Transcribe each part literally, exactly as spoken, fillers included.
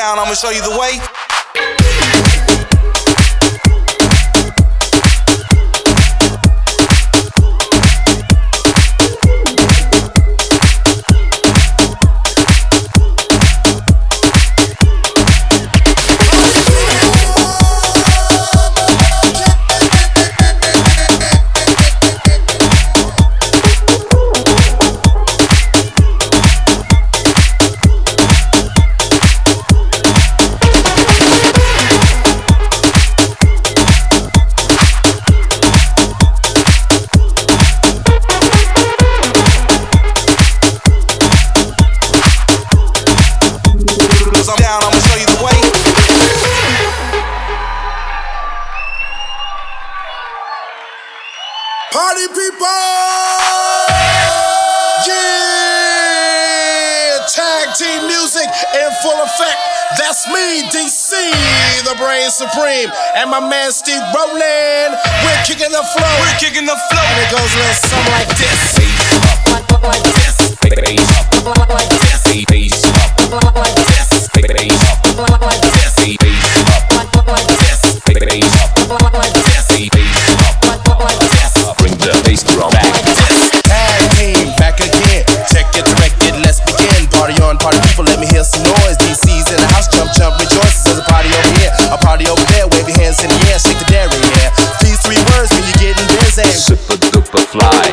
down, I'ma show you the way. Party people! Yeah! Tag team music in full effect. That's me, D C, the brain supreme, and my man Steve Rowland. We're kicking the flow. We're kicking the flow. And it goes a little something like this. Bass up, Like this. bass up, Like this. bass up, Like this. bass up, Like this. bass up, Like this. bass up, Like this. bass up. Like this. Bring the bass drum back. Tag team back again. Check it, direct it, let's begin. Party on, party people, let me hear some noise. D C's in the house, jump, jump, rejoice. There's a party over here, a party over there. Wave your hands in the air, shake the dairy, yeah. These three words when you're getting busy. Super duper fly.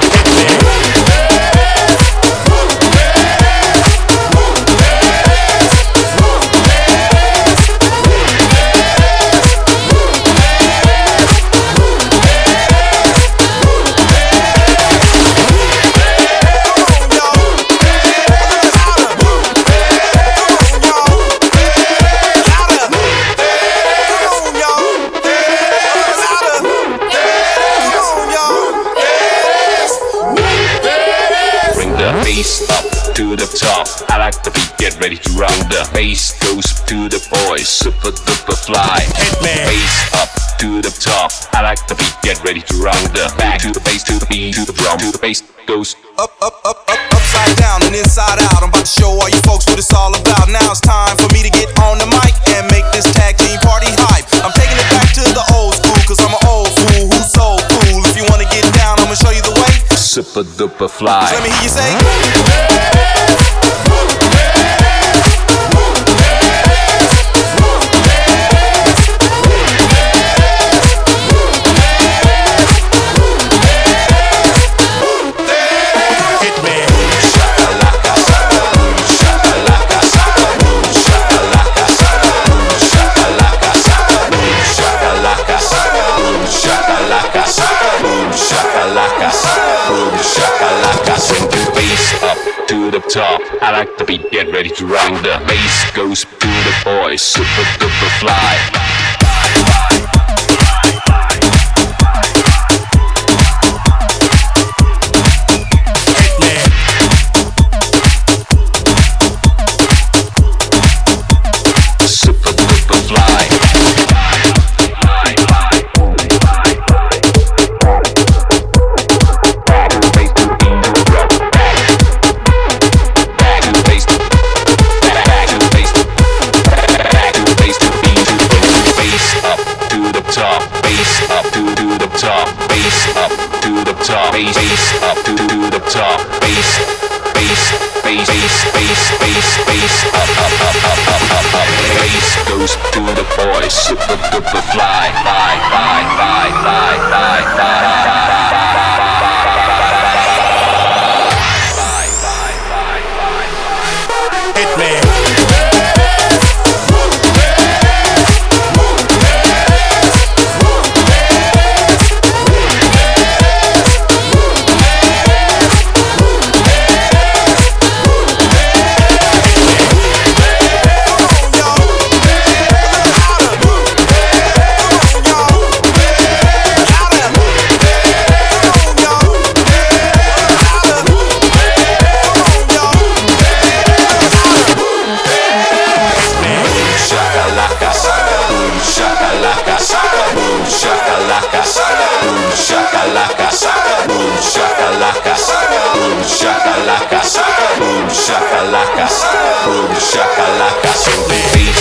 Bass up to the top. I like the beat, get ready to round. The bass goes to the boys, super duper fly. Bass up to the top. I like the beat, get ready to round. The back to the bass, to the beat, to the drum, to the bass goes Up, up, up, up, upside down and inside out. I'm about to show all you folks what it's all about. Now it's time for me to get on the mic and make this tag team party hype. I'm taking it back to the old school, cause I'm an old fool who's so cool. If you wanna get down, I'ma show you the way. super duper fly. So let me hear you say. To the top, I like the beat, get ready to rock. The bass goes to the boys, super duper fly. Bass up to, to the top, bass, bass, bass, bass, bass, bass, bass, up, up, up, up, up, up, up. Bass goes to the boys, super duper fly, fly, fly, fly, fly, fly, fly, fly. Hit me. Shakalaka, boom shakalaka, boom shakalaka, boom shakalaka.